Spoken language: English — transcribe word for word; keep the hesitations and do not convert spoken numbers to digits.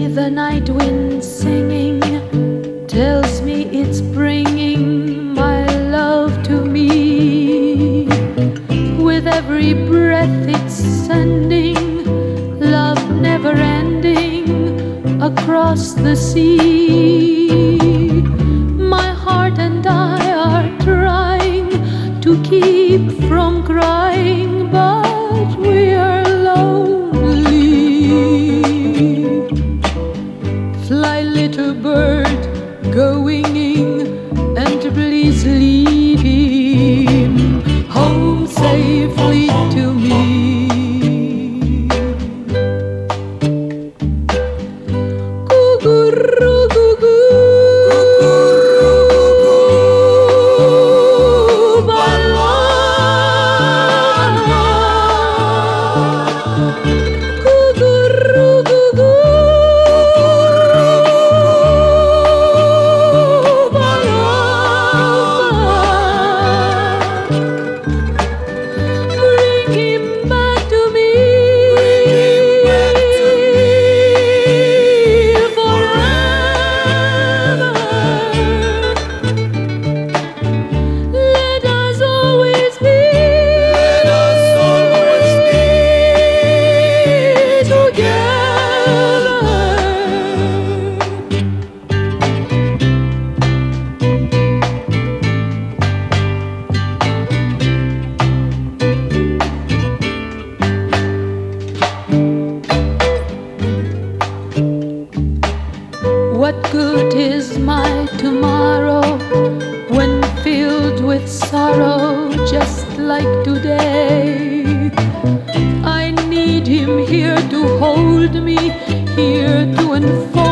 the night wind singing tells me it's bringing my love to me. With every breath it's sending love never ending across the sea. My heart and I are trying to keep from crying, but we are lonely. Fly, little bird, go winging, and please lead him home safely to me. What good is my tomorrow when filled with sorrow just like today? I need him here to hold me, here to enfold